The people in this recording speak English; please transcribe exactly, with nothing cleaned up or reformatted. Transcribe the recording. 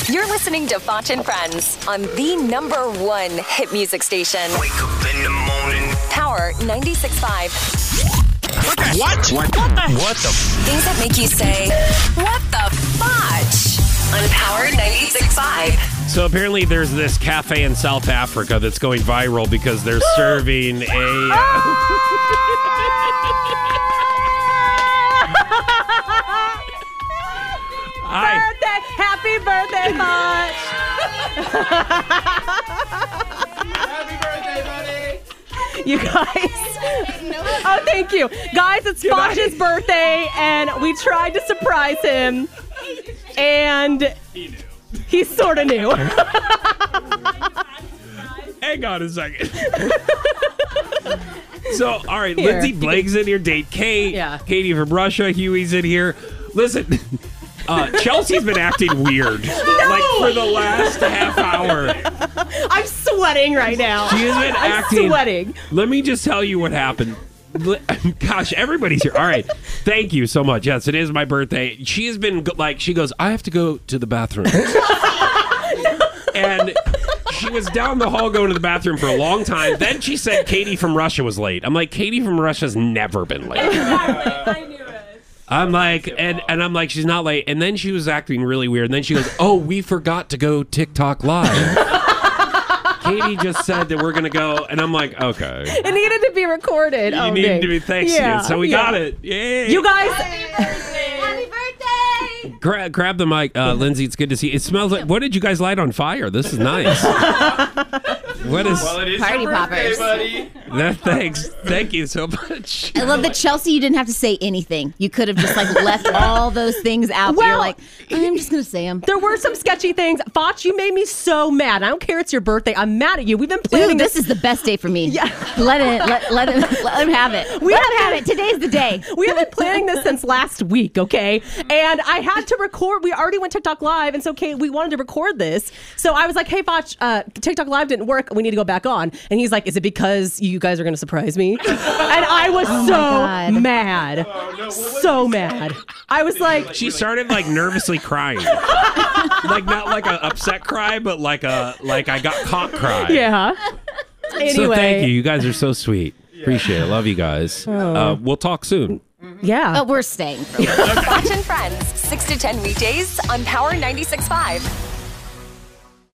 You're listening to Foch and Friends on the number one hit music station. Wake up in the morning. Power ninety-six point five. What the? What? What, what the? What the? Things that make you say, what the fudge? On Power ninety-six point five. So apparently there's this cafe in South Africa that's going viral because they're serving a... Hi. Birthday! Happy birthday, Foch! Happy birthday, buddy! You guys. Oh, thank you. Guys, it's Foch's birthday, and we tried to surprise him. And He knew. he sort of knew. Hang on a second. So, all right, Here. Lindsay Blake's in here, date Kate, Yeah. Katie from Russia, Huey's in here. Listen, uh, Chelsea's been acting weird, like for the last half hour. I'm sweating right now. She has been I'm acting. sweating. Let me just tell you what happened. Li- Gosh, everybody's here. All right, thank you so much. Yes, it is my birthday. She has been go- like, she goes, I have to go to the bathroom, and she was down the hall going to the bathroom for a long time. Then she said Katie from Russia was late. I'm like, Katie from Russia's never been late. I knew it. I'm like, and, and I'm like, she's not late. And then she was acting really weird. And then she goes, oh, we forgot to go TikTok live. Katie just said that we're going to go. And I'm like, okay. It needed to be recorded. You oh, needed dang. to be, thanks, Yeah, dude. So we yeah. got it. Yay. You guys. Happy birthday! Gra- grab the mic, uh, Lindsay. It's good to see you. It smells like, what did you guys light on fire? This is nice. What is, Well, it is Party your birthday, poppers. buddy. that, thanks. Thank you so much. I love that, Chelsea, you didn't have to say anything. You could have just like left all those things out. But you're Well- like, I'm just going to say them. There were some sketchy things. Foch, you made me so mad. I don't care it's your birthday. I'm mad at you. We've been Ooh, planning this is the best day for me. Yeah. Let it, let, let him, let him have it. We let have him have it. Today's the day. We have been planning this since last week, okay? And I had to record. We already went TikTok Live, and so Kate, we wanted to record this. So I was like, hey, Foch, uh, TikTok Live didn't work. We need to go back on. And he's like, is it because you guys are going to surprise me? And I was Oh my so God. mad. So mad. I was like, She started like nervously crying, like not like a upset cry, but like a like I got caught cry. yeah. Anyway. So thank you. You guys are so sweet. Appreciate it. Love you guys. Uh, we'll talk soon. Yeah. But we're staying. Foch and Friends, six to ten weekdays on Power ninety-six point five.